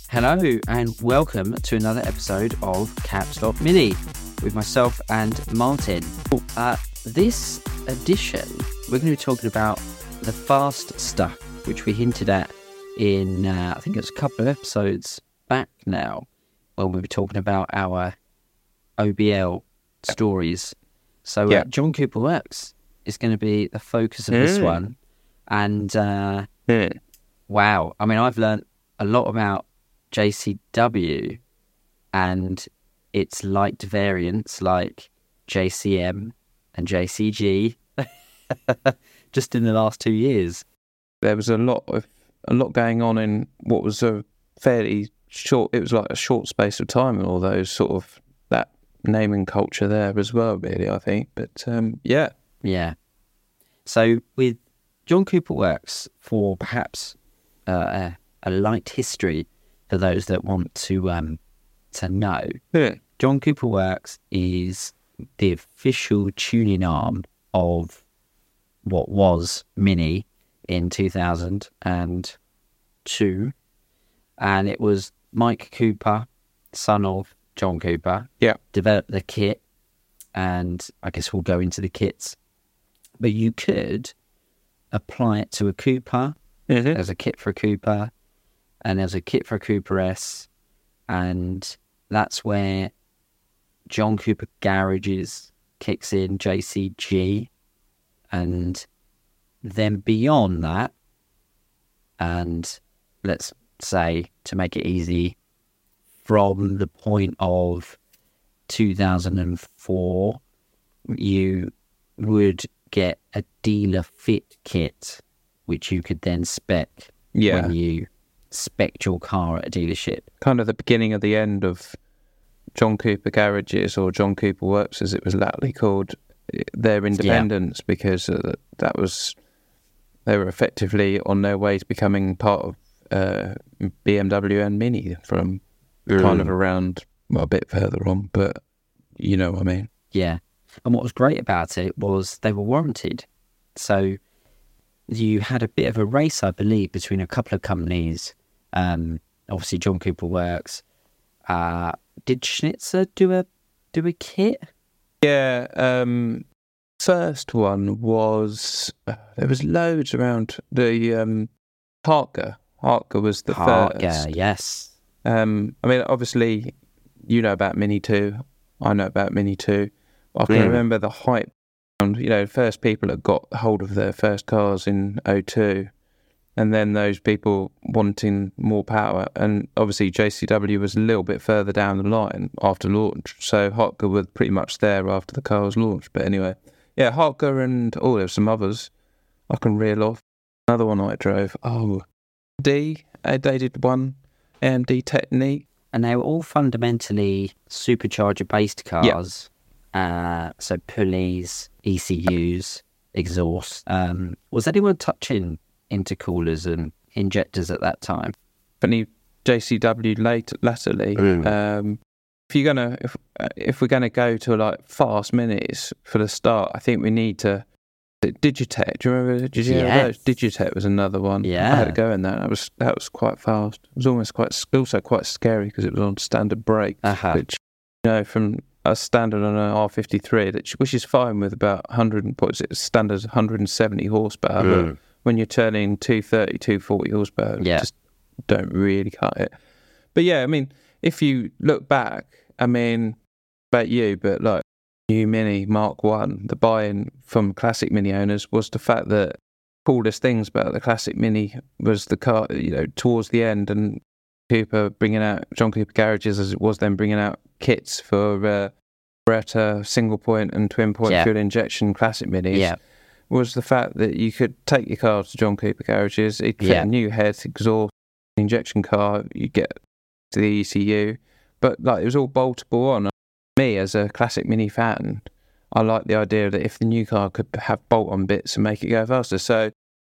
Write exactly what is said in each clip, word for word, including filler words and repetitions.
Hello and welcome to another episode of Caps Lock Mini with myself and Martin. Uh, this edition, we're going to be talking about the fast stuff, which we hinted at in, uh, I think it was a couple of episodes back now, when we were talking about our O B L stories. So yeah. uh, John Cooper Works is going to be the focus of mm. this one. And uh, mm. wow, I mean, I've learned a lot about J C W and its liked variants like J C M and J C G just in the last two years. There was a lot of a lot going on in what was a fairly short, it was like a short space of time, and all those sort of that naming culture there as well, really, I think. But um, yeah. Yeah. So with John Cooper Works, for perhaps uh, a, a light history for those that want to um, to know, yeah. John Cooper Works is the official tuning arm of what was Mini in two thousand two, and it was Mike Cooper, son of John Cooper, yeah. developed the kit, and I guess we'll go into the kits. But you could apply it to a Cooper. Mm-hmm. There's a kit for a Cooper, and there's a kit for a Cooper S, and that's where John Cooper Garages kicks in J C G, and then beyond that, and let's say, to make it easy, from the point of two thousand four, you would get a dealer fit kit, which you could then spec yeah. when you spec your car at a dealership. Kind of the beginning of the end of John Cooper Garages, or John Cooper Works as it was latterly called, their independence, yeah. because uh, that was, they were effectively on their way to becoming part of uh, B M W and Mini from mm. kind of around, well, a bit further on, but you know what I mean. Yeah. And what was great about it was they were warranted. So you had a bit of a race, I believe, between a couple of companies. Um, obviously, John Cooper Works. Uh, did Schnitzer do a do a kit? Yeah. Um, first one was uh, there was loads around. The um, Hartger. Hartger was the Hartger, first. yes. Um, I mean, obviously, you know about Mini two. I know about Mini two. I can mm. remember the hype. You know, first people that got hold of their first cars in oh two, and then those people wanting more power. And obviously J C W was a little bit further down the line after launch, so Hartger was pretty much there after the car was launched. But anyway, yeah, Hartger and, oh, there's some others I can reel off. Another one I drove, oh, D, they did one, A M D Technique. And they were all fundamentally supercharger-based cars. Yeah. Uh, so pulleys, E C Us, exhaust. Um, was anyone touching intercoolers and injectors at that time? Any J C W late latterly. Mm. Um, if you're gonna, if if we're gonna go to like fast minis for the start, I think we need to. Digitech. Do you remember? Did you yes. know those? Digitech was another one. Yeah, I had to go in there. That was that was quite fast. It was almost quite also quite scary because it was on standard brake, uh-huh. which, you know, from a standard on an R fifty-three, which is fine with about one hundred, what is it, standard one hundred seventy horsepower, mm. but when you're turning two thirty, two forty horsepower, yeah. just don't really cut it. But yeah, I mean, if you look back, I mean, about you, but like new Mini Mark One, the buy-in from classic Mini owners was the fact that coolest things about the classic Mini was the car, you know, towards the end, and Cooper bringing out, John Cooper Garages as it was then, bringing out kits for uh, Beretta single point and twin point yeah. fuel injection classic Minis, yeah. was the fact that you could take your car to John Cooper Garages, it'd fit yeah. a new head, exhaust, injection car, you get to the E C U, but like it was all boltable on. Me as a classic Mini fan, I like the idea that if the new car could have bolt-on bits and make it go faster. So,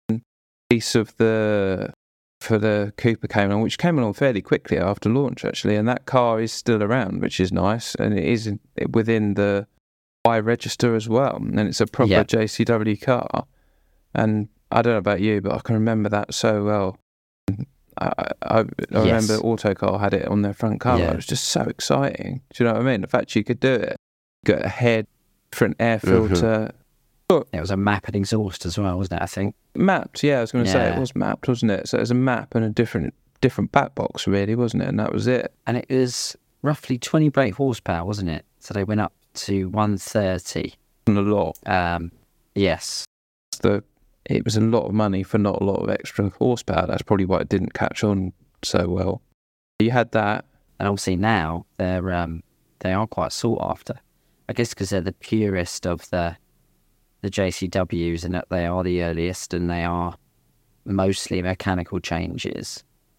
piece of the for the Cooper came along, which came along fairly quickly after launch, actually, and that car is still around, which is nice, and it is within the Y register as well, and it's a proper yeah. J C W car. And I don't know about you, but I can remember that so well. I, I, I Yes. remember Autocar had it on their front cover. Yeah. It was just so exciting. Do you know what I mean? The fact you could do it, got a head, different air filter. It was a map and exhaust as well, wasn't it? I think. Mapped, yeah, I was going to say Yeah. it was mapped, wasn't it? So it was a map and a different different back box, really, wasn't it? And that was it. And it was roughly twenty brake horsepower, wasn't it? So they went up to one thirty. And a lot. Um, yes. The it was a lot of money for not a lot of extra horsepower. That's probably why it didn't catch on so well. You had that, And obviously now they're um, they are quite sought after. I guess because they're the purest of the the J C Ws, and that they are the earliest, and they are mostly mechanical changes.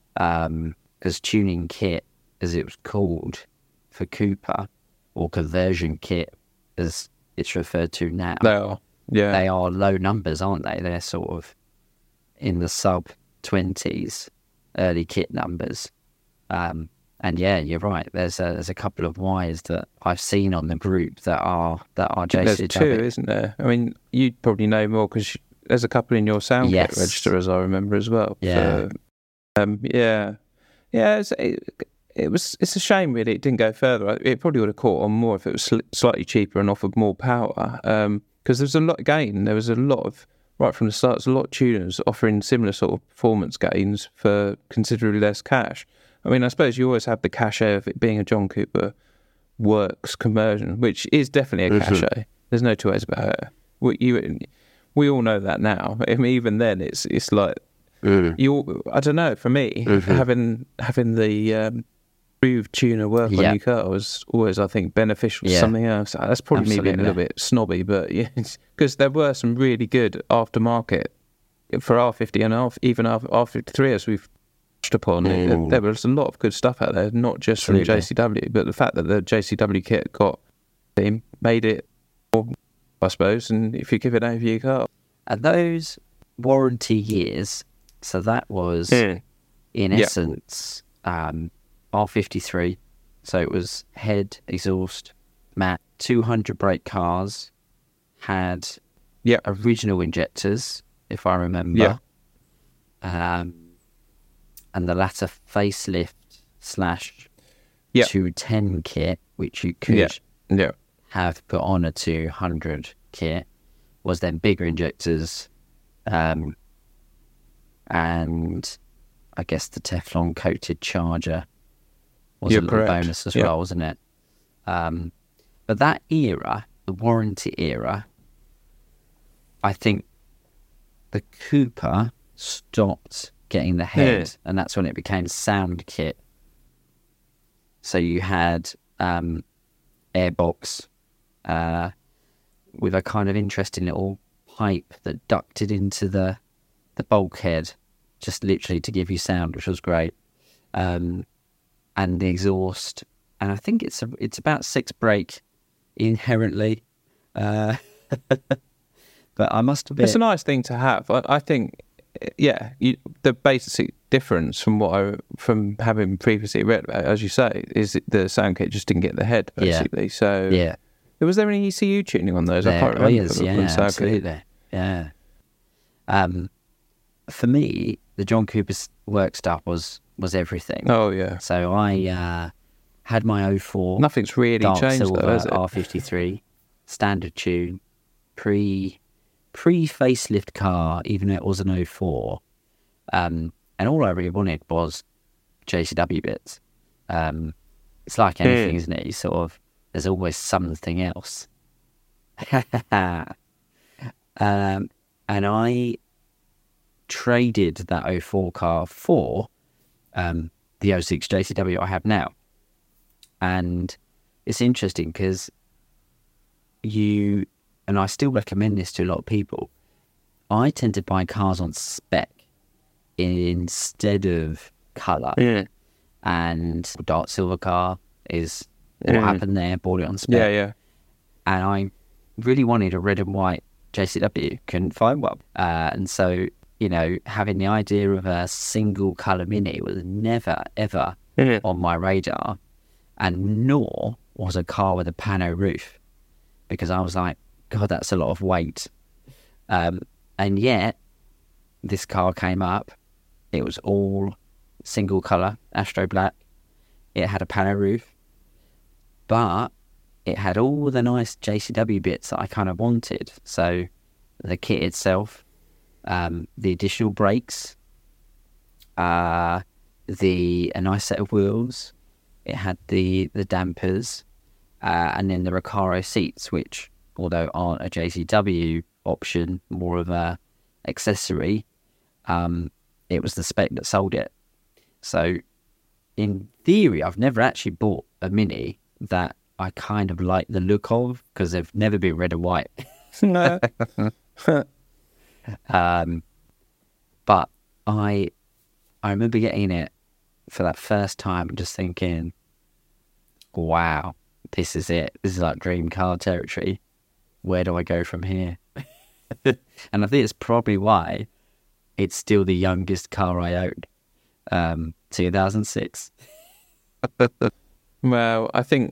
Because tuning kit, as it was called for Cooper, or conversion kit, as it's referred to now, they are, yeah, they are low numbers, aren't they? They're sort of in the sub twenties, early kit numbers. Um, and yeah, you're right. There's a, there's a couple of wires that I've seen on the group that are that are J C W. There's two, isn't there? I mean, you probably know more because there's a couple in your sound Yes. kit register, as I remember as well. Yeah. For, um, yeah, yeah. It's, it, it was. It's a shame, really. It didn't go further. It probably would have caught on more if it was sl- slightly cheaper and offered more power. Um, because there's a lot. Again, there was a lot of right from the start. There's a lot of tuners offering similar sort of performance gains for considerably less cash. I mean, I suppose you always have the cachet of it being a John Cooper works conversion, which is definitely a Mm-hmm. cachet. There's no two ways about it. We, you, we all know that now. I mean, even then, it's it's like Mm. you. I don't know. For me, Mm-hmm. having having the um, improved tuner work on Yeah. your car was always, I think, beneficial to Yeah. something else. That's probably me being a little Absolutely. bit snobby, but yeah, because there were some really good aftermarket for R fifty and R, even R fifty-three, as we've touched upon. Mm. It, there was a lot of good stuff out there, not just from Absolutely. J C W, but the fact that the J C W kit got team made it, more, I suppose, and if you give it over your car. And those warranty years, so that was Mm. in Yeah. essence um, R fifty-three. So it was head, exhaust, mat, two hundred brake cars, had Yeah. original injectors, if I remember. Yeah. Um, and the latter facelift slash Yeah. two ten kit, which you could Yeah. Yeah. have put on a two hundred kit, was then bigger injectors, um, and I guess the Teflon coated charger was You're a little correct. bonus as Yeah. well, wasn't it? Um, but that era, the warranty era, I think the Cooper stopped getting the head, Yeah. and that's when it became sound kit. So you had um, airbox uh, with a kind of interesting little pipe that ducted into the the bulkhead, just literally to give you sound, which was great. Um, and the exhaust, and I think it's a, it's about six brake inherently. Uh, but I must admit, It's a nice thing to have. I, I think, yeah, you, the basic difference from what I from having previously read about, as you say, is that the sound kit just didn't get the head Yeah. basically. So, yeah, was there any E C U tuning on those? I there can't remember. is, from yeah, the sound kit. absolutely, yeah. Um, for me, the John Cooper's work stuff was was everything. Oh yeah, So I uh, had my oh four nothing's really dark changed silver though, has it? R fifty-three standard tune, pre pre facelift car, even though it was an oh four. Um, and all I really wanted was J C W bits. Um, it's like anything, Hmm. isn't it? You sort of there's always something else. um, and I traded that oh four car for um, the oh six J C W I have now. And it's interesting because you, and I still recommend this to a lot of people, I tend to buy cars on spec instead of colour. Yeah, And dark silver car is what Yeah. happened there, bought it on spec. yeah, yeah. And I really wanted a red and white J C W, couldn't find one. Uh, and so, you know, having the idea of a single colour Mini was never, ever Yeah. on my radar. And nor was a car with a pano roof, because I was like, God, that's a lot of weight. Um, and yet, this car came up. It was all single colour, Astro Black. It had a pano roof, but it had all the nice J C W bits that I kind of wanted. So the kit itself, um, the additional brakes, uh, the a nice set of wheels. It had the the dampers, uh, and then the Recaro seats, which, although aren't a J C W option, more of a accessory, um, it was the spec that sold it. So in theory, I've never actually bought a Mini that I kind of like the look of, because they've never been red and white. No. um, but I I remember getting it for that first time and just thinking, wow, this is it. This is like dream car territory. Where do I go from here? And I think it's probably why it's still the youngest car I owned. Um, two thousand six. Well, I think,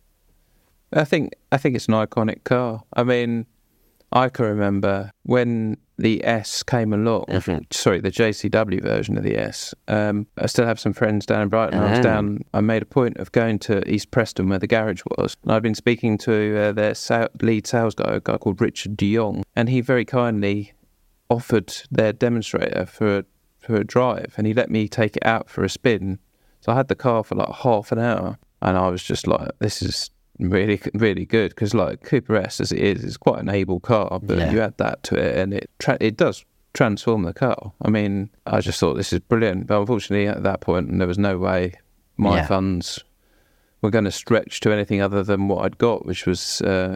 I think, I think it's an iconic car. I mean, I can remember when the S came along. Mm-hmm. Sorry, the J C W version of the S. Um, I still have some friends down in Brighton. I was Oh. down. I made a point of going to East Preston where the garage was. And I'd been speaking to uh, their sa- lead sales guy, a guy called Richard De Jong, and he very kindly offered their demonstrator for a, for a drive, and he let me take it out for a spin. So I had the car for like half an hour, and I was just like, "This is really, really good." Because like Cooper S, as it is, is quite an able car, but Yeah. you add that to it, and it tra- it does transform the car. I mean, I just thought this is brilliant, but unfortunately at that point there was no way my Yeah. funds were going to stretch to anything other than what I'd got, which was uh,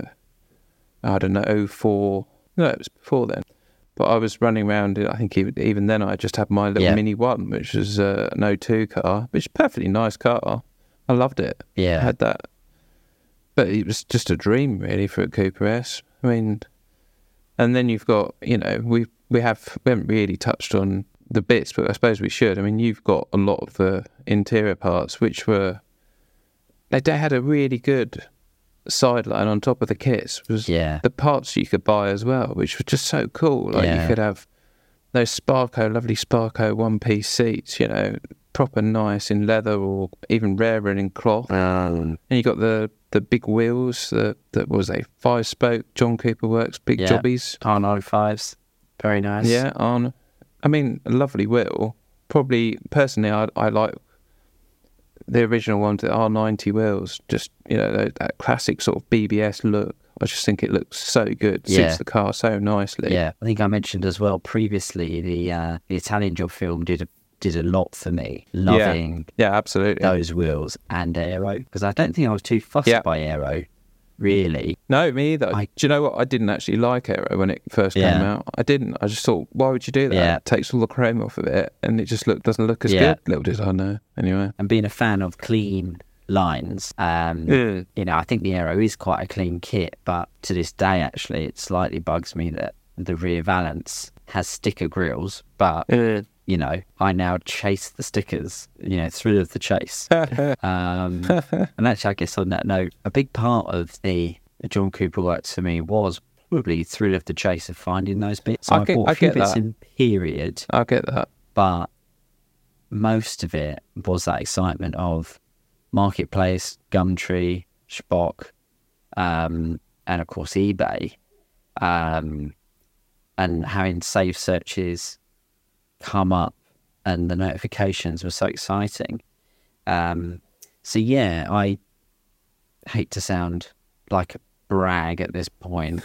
I don't know, oh four. No, it was before then. But I was running around, I think even, even then I just had my little Yeah. Mini One, which was uh, an oh two car, which is a perfectly nice car. I loved it. I Yeah. had that. But it was just a dream, really, for a Cooper S. I mean, and then you've got, you know, we we have we haven't really touched on the bits, but I suppose we should. I mean, you've got a lot of the interior parts, which were, they, they had a really good sideline on top of the kits. Was Yeah. the parts you could buy as well, which was just so cool. Like Yeah. you could have those Sparco, lovely Sparco one-piece seats, you know, proper nice in leather or even rarer in cloth. Um, And you got the the big wheels, the that was a five-spoke John Cooper Works big Yeah. jobbies. R ninety-fives. Very nice. Yeah, on. I mean, a lovely wheel. Probably personally, I I like the original ones, the R ninety wheels. Just, you know, that, that classic sort of B B S look. I just think it looks so good. Suits Yeah. the car so nicely. Yeah, I think I mentioned as well previously the uh, the Italian Job film did a did a lot for me, loving Yeah, absolutely. those wheels and aero, because I don't think I was too fussed Yeah. by aero, really. No, me either. I- Do you know what? I didn't actually like Aero when it first came Yeah. out. I didn't. I just thought, why would you do that? Yeah. It takes all the chrome off of it, and it just look doesn't look as Yeah. good. Little did I know. Anyway. And being a fan of clean lines, um, Yeah. you know, I think the aero is quite a clean kit, but to this day, actually, it slightly bugs me that the rear valance has sticker grills, but you know, I now chase the stickers, you know, through the chase. um, and actually, I guess on that note, a big part of the, the John Cooper Works for me was probably thrill of the chase of finding those bits. So I I, get- bought a I few get bits that. in period, I get that. but most of it was that excitement of Marketplace, Gumtree, Spock, um, and of course eBay, um, and having save searches come up and the notifications were so exciting. Um, so yeah, I hate to sound like a brag at this point,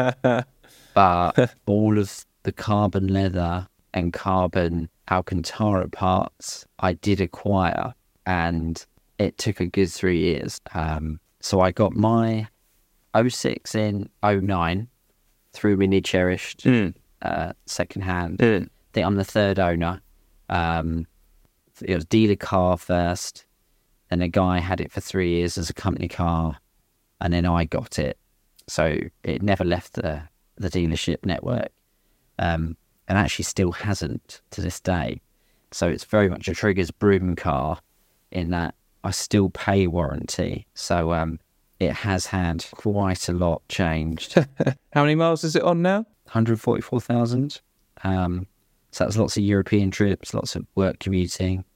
but all of the carbon leather and carbon Alcantara parts I did acquire, and it took a good three years. Um, so I got my oh six in oh nine through Winnie Cherished, Mm. uh, second hand. Mm. I think I'm the third owner. Um, it was dealer car first, and a guy had it for three years as a company car, and then I got it. So it never left the, the dealership network, um, and actually still hasn't to this day. So it's very much a Triggers broom car in that I still pay warranty. So um, it has had quite a lot changed. How many miles is it on now? one hundred forty-four thousand. Um, so that's lots of European trips, lots of work commuting.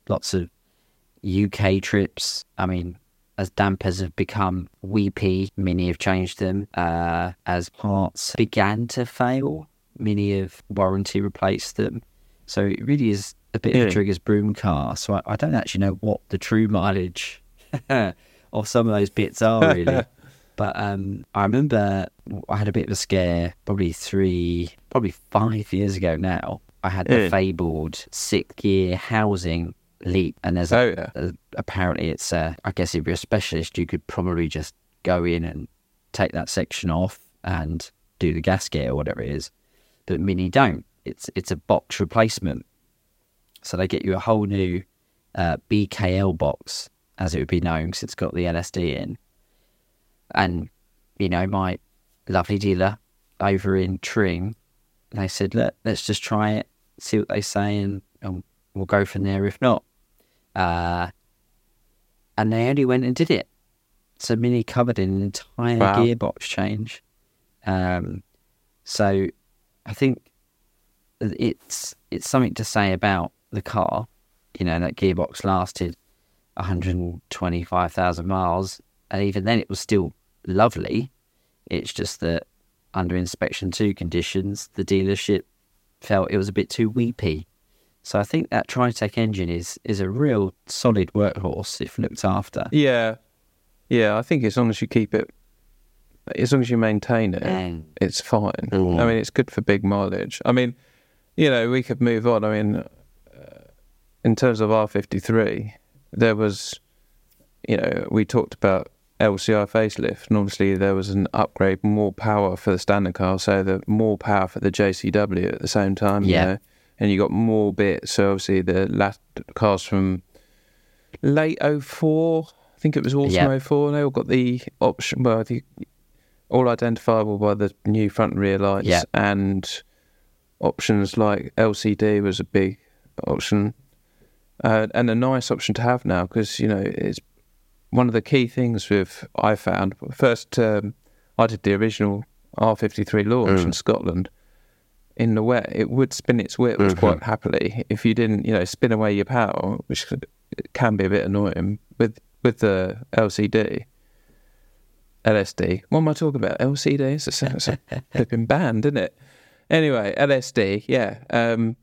lots of U K trips. I mean, as dampers have become weepy, Mini have changed them. Uh, as parts began to fail, Mini have warranty replaced them. So it really is a bit yeah. of a Trigger's broom car. So I, I don't actually know what the true mileage of some of those bits are, really. But um, I remember I had a bit of a scare probably three, probably five years ago now. I had the yeah. fabled sixth gear housing leak, and there's a, oh, yeah. a, apparently it's a, I guess if you're a specialist you could probably just go in and take that section off and do the gasket or whatever it is, but Mini don't. It's it's a box replacement, so they get you a whole new uh, B K L box, as it would be known, because it's got the L S D in. And you know, my lovely dealer over in Tring, they said, look, let's just try it, see what they say, and, and we'll go from there if not. Uh, and they only went and did it. So Mini covered in an entire wow. gearbox change. Um, so I think it's it's something to say about the car. You know, that gearbox lasted one hundred twenty-five thousand miles, and even then it was still lovely. It's just that under inspection two conditions, the dealership felt it was a bit too weepy. So I think that Tritec engine is is a real solid workhorse if looked after. Yeah, yeah. I think as long as you keep it, as long as you maintain it, mm. it's fine. Mm. I mean, it's good for big mileage. I mean, you know, we could move on. I mean, uh, in terms of R fifty-three, there was, you know, we talked about L C I facelift, and obviously there was an upgrade, more power for the standard car, so the more power for the J C W at the same time. Yeah. You know? And you got more bits. So obviously the last cars from late oh four, I think it was autumn yep. oh four, and they all got the option, well, the, all identifiable by the new front and rear lights, yep. and options like L C D was a big option, uh, and a nice option to have now, because, you know, it's one of the key things with, I found, first um, I did the original R fifty-three launch mm. in Scotland. In the wet, it would spin its wheels mm-hmm. quite happily if you didn't, you know, spin away your power, which can be a bit annoying with with the L C D, L S D. What am I talking about? L C D? It's a, it's a flipping band, isn't it? Anyway, L S D, yeah. Um,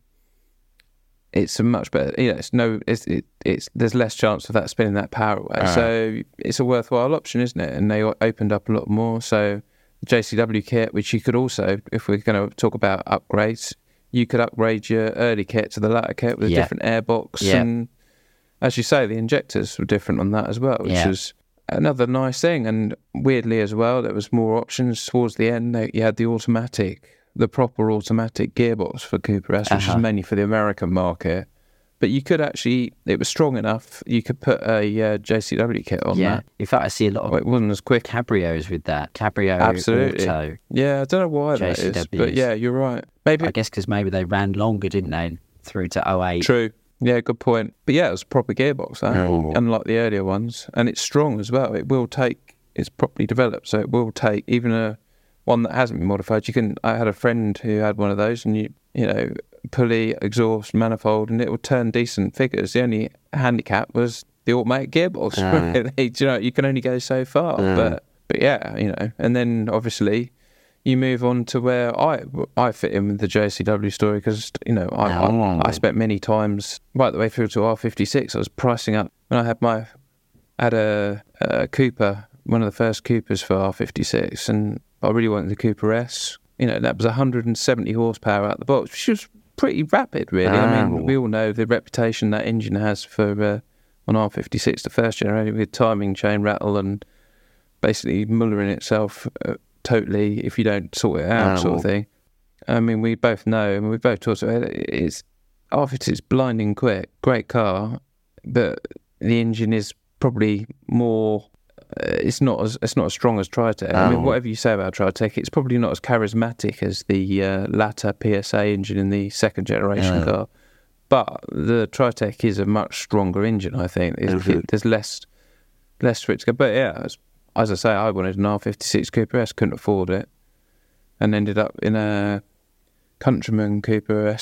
it's a much better. You know, it's no, it's it, it's there's less chance of that spinning that power away. Uh-huh. So it's a worthwhile option, isn't it? And they opened up a lot more. So the J C W kit, which you could also, if we're going to talk about upgrades, you could upgrade your early kit to the latter kit with a yeah. different airbox. Yeah. And as you say, the injectors were different on that as well, which yeah. was another nice thing. And weirdly as well, there was more options towards the end. You had the automatic, the proper automatic gearbox for Cooper S, which uh-huh. is mainly for the American market. But you could actually, it was strong enough, you could put a uh, J C W kit on yeah. that. In fact, I see a lot of well, it wasn't as quick. Cabrios with that. Cabrio Absolutely. Auto. Yeah, I don't know why J C Ws. That is, but yeah, you're right. Maybe I guess because maybe they ran longer, didn't they, through to oh eight. True. Yeah, good point. But yeah, it was a proper gearbox, that, oh. unlike the earlier ones. And it's strong as well. It will take, it's properly developed, so it will take even a one that hasn't been modified. You can. I had a friend who had one of those, and you, you know, pulley, exhaust, manifold, and it would turn decent figures. The only handicap was the automatic gearbox. Uh. You know, you can only go so far. Uh. But but yeah, you know, and then obviously you move on to where I I fit in with the J C W story, because, you know, I, oh. I I spent many times right the way through to R fifty-six. I was pricing up when I had my I had a, a Cooper, one of the first Coopers for R fifty-six, and I really wanted the Cooper S. You know, that was one hundred seventy horsepower out the box, which was pretty rapid, really. Oh. I mean, we all know the reputation that engine has for uh, on R fifty-six, the first generation, with timing chain rattle and basically mullering itself uh, totally if you don't sort it out, oh. sort of thing. I mean, we both know, and we both talked about it, it's R fifty-six is blinding quick, great car, but the engine is probably more. Uh, it's not as it's not as strong as Tritec. Oh. I mean, whatever you say about Tritec, it's probably not as charismatic as the uh, latter P S A engine in the second generation oh. car. But the Tritec is a much stronger engine, I think. Mm-hmm. It, there's less less for it to go. But yeah, as, as I say, I wanted an R fifty-six Cooper S, couldn't afford it, and ended up in a Countryman Cooper S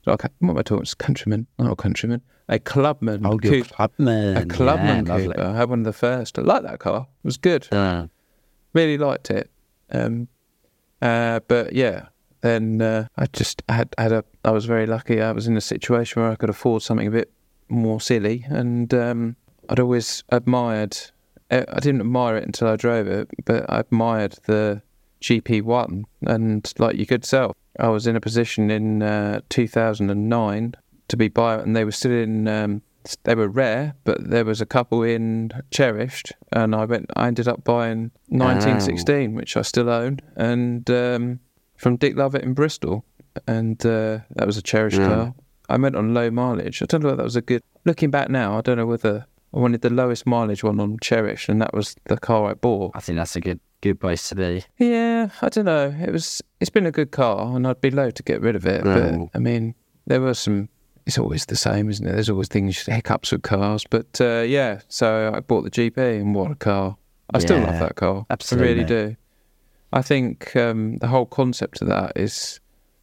Like, what am I talking? It's countryman, not a countryman, a clubman. Oh, good coupe. clubman. A clubman yeah, Cooper. I had one of the first. I liked that car. It was good. Uh, Really liked it. Um, uh, but yeah, then uh, I just had had a. I was very lucky. I was in a situation where I could afford something a bit more silly, and um, I'd always admired. I didn't admire it until I drove it, but I admired the G P one, and like you could sell. I was in a position in uh, two thousand nine to be buy, and they were still in. Um, They were rare, but there was a couple in Cherished, and I went. I ended up buying nineteen sixteen, oh. which I still own, and um, from Dick Lovett in Bristol, and uh, that was a Cherished yeah. car. I went on low mileage. I don't know whether that was a good. Looking back now, I don't know whether I wanted the lowest mileage one on Cherished, and that was the car I bought. I think that's a good good place to be. Yeah, I don't know. It was. It's been a good car, and I'd be loath to get rid of it. Oh. But I mean, there were some. It's always the same, isn't it? There's always things, hiccups with cars. But uh, yeah, so I bought the G P, and what a car. I yeah, still love that car. Absolutely. I really do. I think um, the whole concept of that is,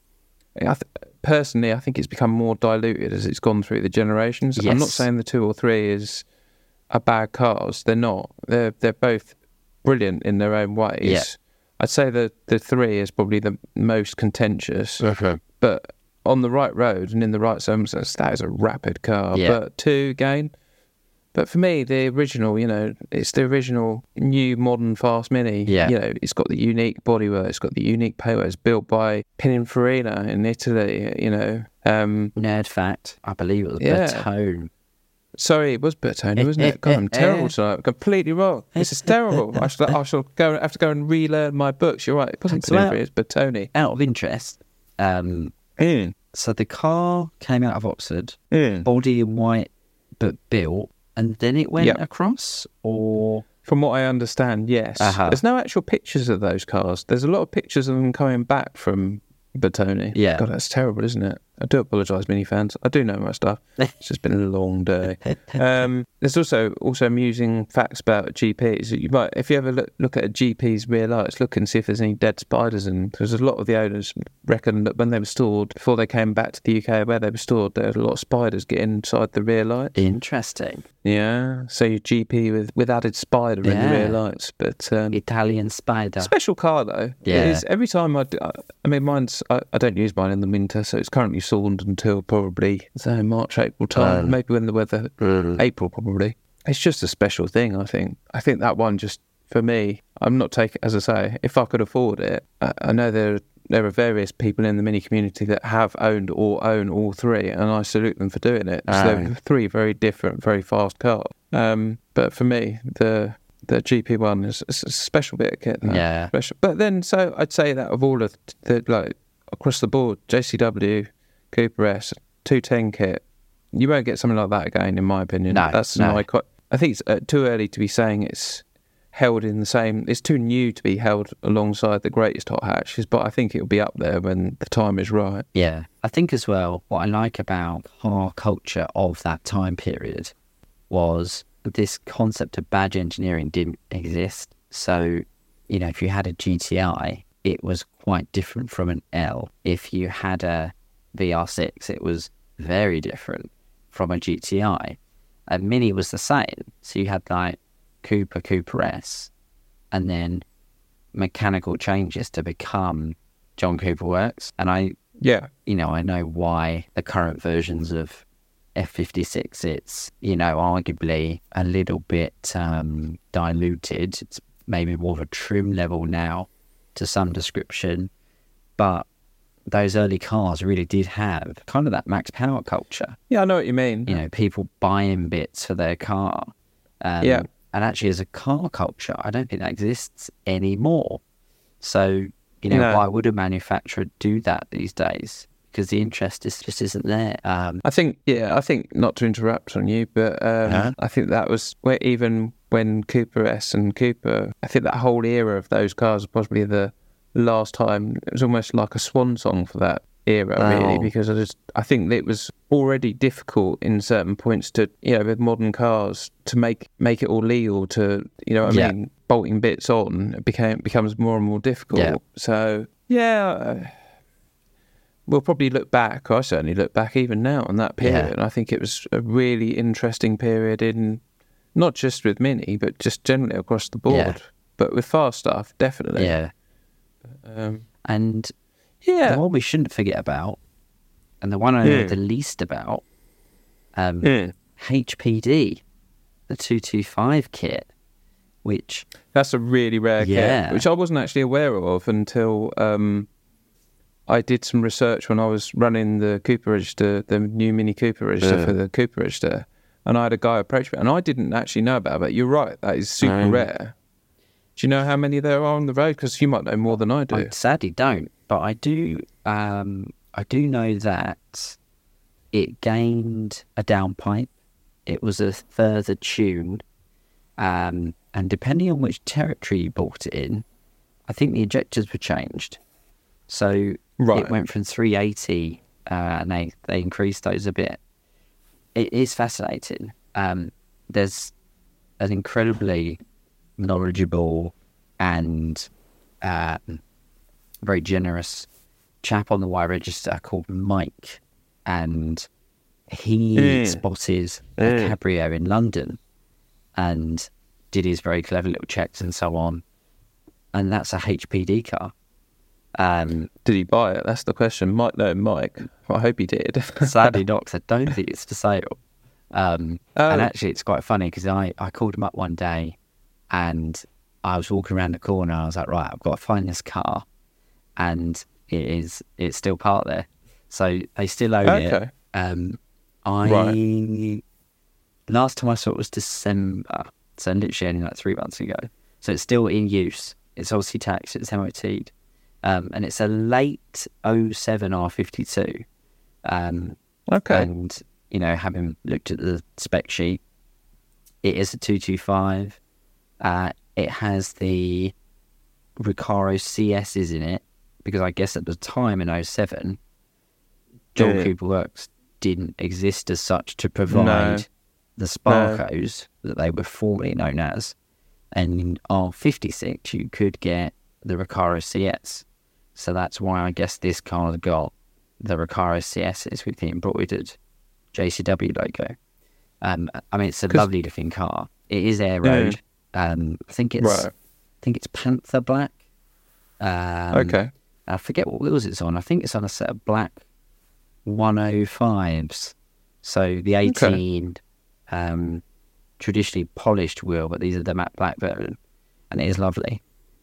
I th- personally, I think it's become more diluted as it's gone through the generations. Yes. I'm not saying the two or three is are bad cars. They're not. They're, they're both brilliant in their own ways. Yeah. I'd say that the three is probably the most contentious. Okay. But on the right road and in the right circumstances, that is a rapid car. Yeah. But two, again, but for me, the original, you know, it's the original new modern fast Mini. Yeah. You know, it's got the unique bodywork, it's got the unique paintwork. It's built by Pininfarina in Italy, you know. Um, Nerd fact, I believe it was yeah. Bertone. Sorry, it was Bertone, wasn't it? God, I'm terrible tonight. I'm completely wrong. This is terrible. I shall, I shall go have to go and relearn my books. You're right. It wasn't Pininfarina, it's Bertone. Out of interest, um, mm. so the car came out of Oxford, mm. body in white, but built, and then it went yep. across, or... From what I understand, yes. Uh-huh. There's no actual pictures of those cars. There's a lot of pictures of them coming back from Bertone. Yeah. God, that's terrible, isn't it? I do apologise, Mini fans. I do know my stuff. It's just been a long day. Um, there's also also amusing facts about G Ps. You might, if you ever look, look at a G P's rear lights, look and see if there's any dead spiders in. Because a lot of the owners reckon that when they were stored, before they came back to the U K where they were stored, there were a lot of spiders getting inside the rear lights. Interesting. Yeah, so your G P with, with added spider yeah. in the rear lights. But um, Italian spider. Special car though. Yeah. It is, every time I, do, I mean, mine's I, I don't use mine in the winter, so it's currently sawned until probably so March, April time. Um, maybe when the weather mm. April probably. It's just a special thing. I think. I think that one just for me. I'm not taking, as I say, if I could afford it. I, I know there there are various people in the Mini community that have owned or own all three, and I salute them for doing it. So Oh. they're three very different, very fast cars. Um, but for me, the the G P one is, is a special bit of kit. That. Yeah. Special. But then, so I'd say that of all of the like across the board, J C W, Cooper S, two ten kit, you won't get something like that again, in my opinion. No, That's no. my. I think it's uh, too early to be saying it's held in the same. It's too new to be held alongside the greatest hot hatches, but I think it'll be up there when the time is right. Yeah. I think as well, what I like about car culture of that time period was this concept of badge engineering didn't exist. So, you know, if you had a G T I, it was quite different from an L. If you had a V R six, it was very different from a G T I. A Mini was the same. So you had like Cooper, Cooper S, and then mechanical changes to become John Cooper Works. And I, Yeah. you know, I know why the current versions of F fifty-six, it's, you know, arguably a little bit um, diluted. It's maybe more of a trim level now to some description. But those early cars really did have kind of that max power culture. Yeah, I know what you mean. You know, people buying bits for their car. Um, Yeah. And actually, as a car culture, I don't think that exists anymore. So, you know, No. why would a manufacturer do that these days? Because the interest is, just isn't there. Um, I think, yeah, I think, not to interrupt on you, but um, Uh-huh. I think that was where even when Cooper S and Cooper, I think that whole era of those cars was possibly the last time. It was almost like a swan song for that era, really, Oh. because I just, I think it was already difficult in certain points to, you know, with modern cars to make make it all legal to, you know what I Yeah. mean, bolting bits on, it became becomes more and more difficult. Yeah. So, yeah, uh, we'll probably look back. I certainly look back even now on that period. Yeah. And I think it was a really interesting period in not just with Mini, but just generally across the board. Yeah. But with fast stuff, definitely. Yeah. Um, And yeah. the one we shouldn't forget about, and the one I know Yeah. the least about, um, Yeah. H P D, the two twenty-five kit, which That's a really rare Yeah. kit, which I wasn't actually aware of until um, I did some research when I was running the Cooper Register, the new Mini Cooper Register Yeah. for the Cooper Register, and I had a guy approach me, and I didn't actually know about it, but you're right, that is super Um, rare. Do you know how many there are on the road? Because you might know more than I do. I sadly don't, but I do. Um, I do know that it gained a downpipe. It was a further tune, um, and depending on which territory you bought it in, I think the injectors were changed. So Right. it went from three eighty, uh, and they they increased those a bit. It is fascinating. Um, there's an incredibly knowledgeable and um, very generous chap on the Y Register called Mike, and he Mm. spotted a Mm. Cabrio in London and did his very clever little checks and so on, and that's a H P D car. Um, Did he buy it? That's the question. Mike, no, Mike. I hope he did. sadly not, 'cause I don't think it's for sale. Um, Oh. And actually, it's quite funny because I, I called him up one day and I was walking around the corner. I was like, right, I've got to find this car, and it is it's still parked there, so they still own it. Okay. Um, I Right. last time I saw it was December, so literally only like three months ago. So it's still in use. It's obviously taxed. It's M O T'd, um, and it's a late oh seven R fifty-two. Um, Okay. and you know, having looked at the spec sheet, it is a two twenty-five. Uh, it has the Recaro C S's in it, because I guess at the time in oh seven, John Yeah. Cooper Works didn't exist as such to provide the Sparcos that they were formerly known as. And in R fifty-six, you could get the Recaro C S. So that's why I guess this car's got the Recaro C S's with the embroidered J C W logo. Um, I mean, it's a 'Cause- lovely looking car. It is air road. Um, I think it's Right. I think it's Panther Black. Um, Okay. I forget what wheels it's on. I think it's on a set of black one oh fives. So the eighteen, um, traditionally polished wheel, but these are the matte black version, and it is lovely.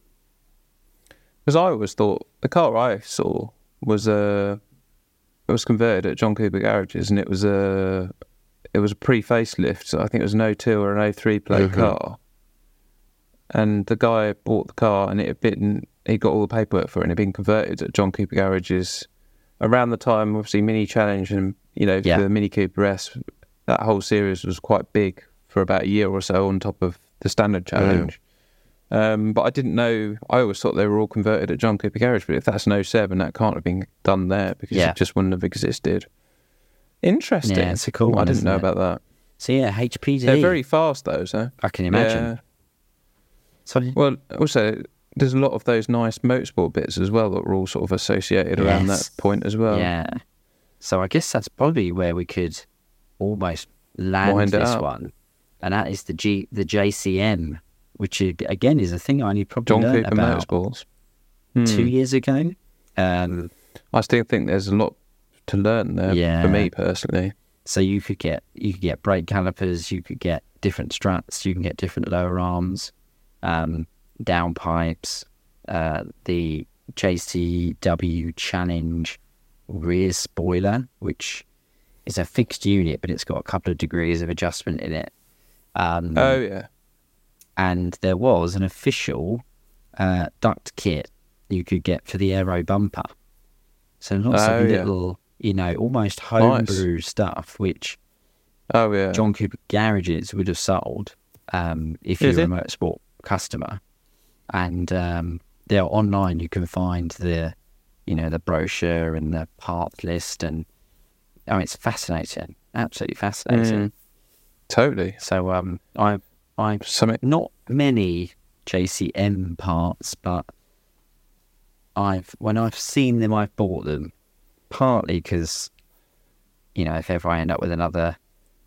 Because I always thought the car I saw was a it was converted at John Cooper garages, and it was a it was a pre-facelift. So I think it was an oh two or an oh three plate Mhm. car. And the guy bought the car, and it had been he got all the paperwork for it, and it had been converted at John Cooper garages around the time, obviously, Mini Challenge and you know Yeah. the Mini Cooper S. That whole series was quite big for about a year or so on top of the standard challenge. Um, but I didn't know. I always thought they were all converted at John Cooper Garage. But if that's an oh seven, that can't have been done there because Yeah. it just wouldn't have existed. Interesting. Yeah, it's a cool I one, didn't isn't know it? about that. So yeah, H P D. They're very fast, though. So I can imagine. Yeah. So Well, also there's a lot of those nice motorsport bits as well that were all sort of associated around Yes. that point as well. yeah. So I guess that's probably where we could almost land Wind it this up. one, and that is the G the J C M, which is, again is a thing I only probably John learned Cooper about Motorsports. two Hmm. years ago. Um, I still think there's a lot to learn there Yeah. for me personally. So you could get you could get brake calipers, you could get different struts, you can get different lower arms, um, downpipes, uh, the J C W Challenge rear spoiler, which is a fixed unit, but it's got a couple of degrees of adjustment in it. Um, Oh yeah. and there was an official uh, duct kit you could get for the aero bumper. So lots Oh, of yeah. little, you know, almost homebrew stuff, which Oh yeah. John Cooper garages would have sold um, if Is you're a it? motorsport customer. And um, there online you can find the, you know, the brochure and the part list, and I mean, it's fascinating, absolutely fascinating. Mm. Totally. So um, I, I Something. not many J C M parts, but I've when I've seen them, I've bought them, partly because, you know, if ever I end up with another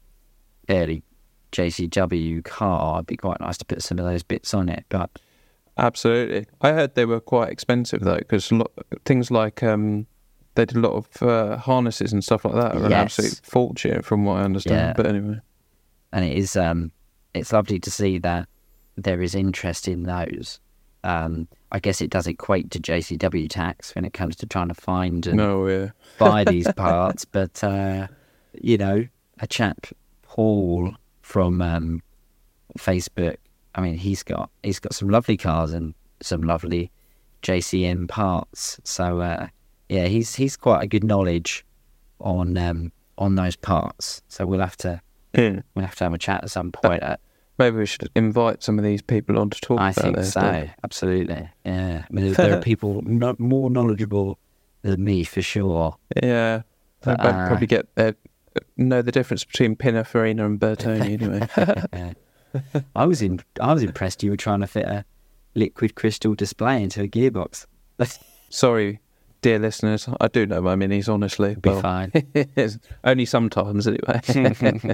early J C W car, it'd be quite nice to put some of those bits on it. But absolutely, I heard they were quite expensive though, because things like um, they did a lot of uh, harnesses and stuff like that are an Yes. absolute fortune, from what I understand. Yeah. But anyway, and it is um, it's lovely to see that there is interest in those. Um, I guess it does equate to J C W tax when it comes to trying to find and no, yeah, buy these parts, but uh, you know, a chap, Paul from um, Facebook, I mean, he's got he's got some lovely cars and some lovely J C M parts. So uh, yeah, he's he's quite a good knowledge on um, on those parts. So we'll have to yeah. we'll have to have a chat at some point. Uh, Maybe we should invite some of these people on to talk I about think their so. stuff. Absolutely, yeah. I mean, there are people no, more knowledgeable than me for sure. Yeah, But, they'd uh, probably get uh, know the difference between Pininfarina and Bertoni anyway. Yeah. I was in. I was impressed you were trying to fit a liquid crystal display into a gearbox. Sorry, dear listeners, I do know my minis, honestly. Be Well, fine. only sometimes, anyway.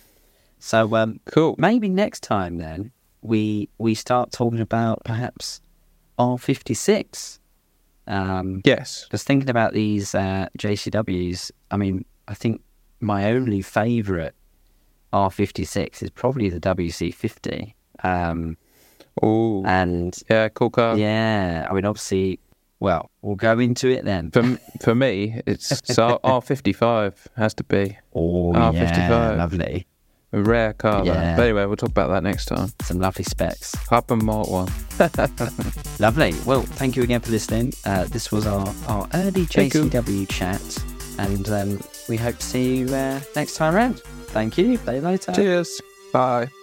So um, Cool. maybe next time then we we start talking about perhaps R fifty-six. Um, Yes. Just thinking about these uh, J C Ws. I mean, I think my only favourite R fifty-six is probably the W C fifty. Um, Oh, and yeah, cool car. yeah, I mean, obviously, well, we'll go into it then. For for me, it's so R fifty-five has to be Oh, R yeah, fifty-five. lovely. a rare car. Yeah. That. But anyway, we'll talk about that next time. Some lovely specs. Up and Mark One. Lovely. Well, thank you again for listening. Uh, this was our, our early J Thank you. C W chat, and um, we hope to see you uh, next time around. Thank you. See you later. Cheers. Bye.